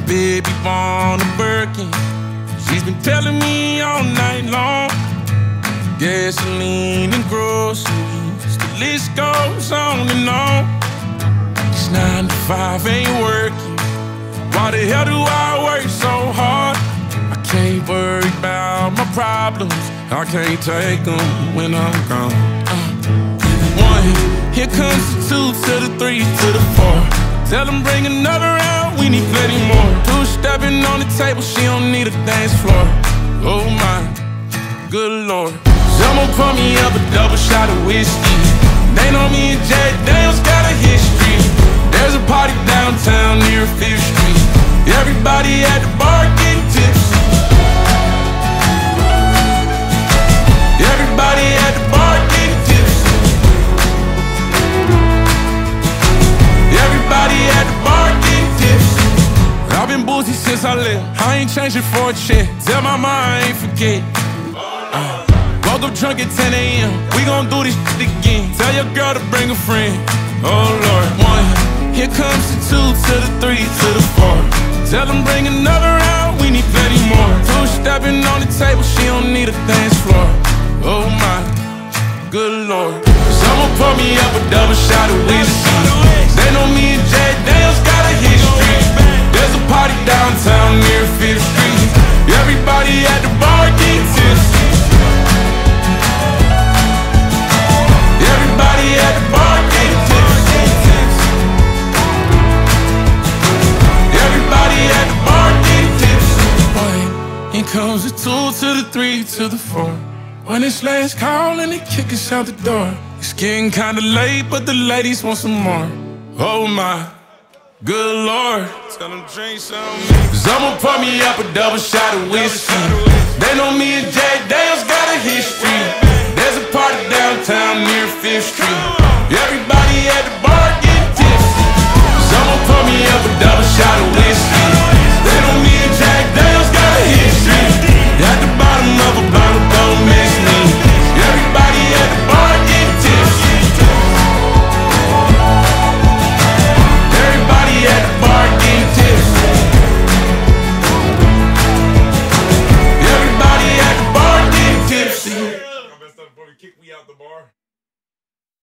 baby born a Birkin. She's been telling me all night long. Gasoline and groceries, the list goes on and on. This 9 to 5 ain't working. Why the hell do I work so hard? I can't worry about my problems. I can't take them when I'm gone. 1, here comes the 2 to the 3 to the 4. Tell them bring another round, we need plenty more. 2 stepping on the table, she don't need a dance floor. Oh my, good Lord. Someone pour me up a double shot of whiskey. They know me and Jack Daniels got a history. There's a party downtown near 5th Street. Everybody at the bar getting tipsy. Everybody at the bar getting tipsy. Everybody at the bar getting tipsy. I've been boozy since I left. I ain't changing for a check. Tell my mom I ain't forget. Woke up drunk at 10 a.m. We gon' do this shit again. Tell your girl to bring a friend. Oh Lord. 1, here comes the 2 to the 3 to the 4. Tell them bring another round, we need plenty more. 2 stepping on the table, she don't need a dance floor. Oh my, good Lord. Someone pour me up a double shot of whiskey. They know me and Jack Daniels got a history. There's a party downtown near 5th Street. Everybody at the bar getting tipsy. Everybody at the bar getting tipsy. Everybody at the bar getting tipsy. Here comes the 2 to the 3 to the 4. When it's last call and they kick us out the door. It's getting kinda late, but the ladies want some more. Oh my, good Lord. Tell them drink some. Someone pour me up a double shot of whiskey. They know me and Jack Daniels got a history. There's a party downtown near 5th Street. Everybody at the bar